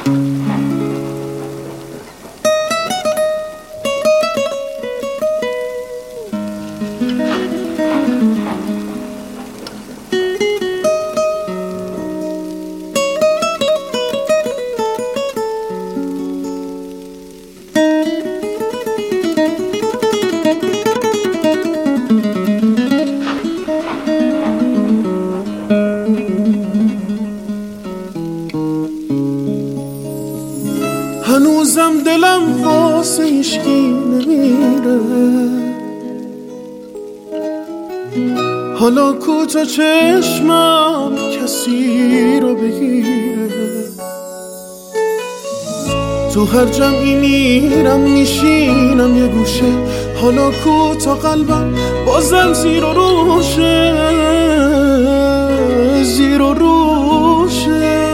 هنوزم دلم واسه هیچکی نمیره، حالا کو تا چشمم کسی رو بگیره. تو هر جمعی میرم میشینم یه گوشه، حالا کو تا قلبم بازم زیر و روشه، زیر و روشه.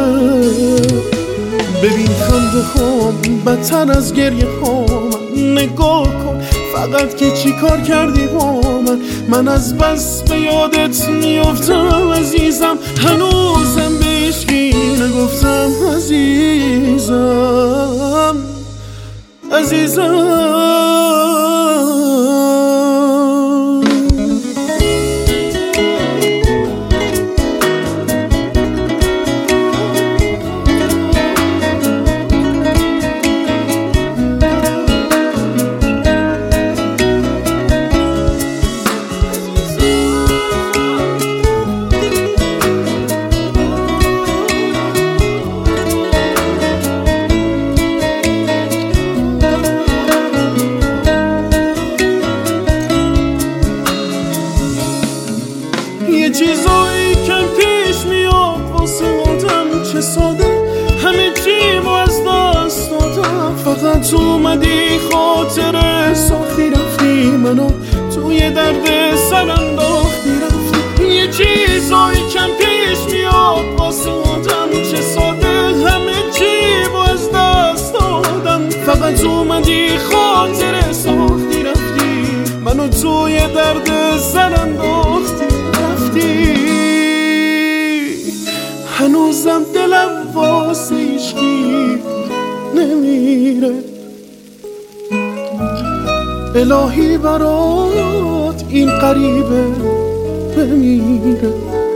ببین خنده هام بدتر از گریه هام، نگاه کن فقط که چی کار کردی با من از بس به یادت میافتم عزیزم، هنوزم به هیچکی نگفتم عزیزم عزیزم. یه چیزایی که پیش میاد واسه آدم چه ساده، همه چیمو از دست دادم، فقط اومدی خاطره ساختی رفتی منو توی درد سر انداختی رفتی. یه چیزایی که پیش میاد واسه آدم چه ساده، همه چیمو از دست دادم، فقط اومدی خاطره ساختی رفتی منو توی درد سر انداختی. هنوزم دلم واسه هیچکی نمیره، الهی برات این غریبه بمیره.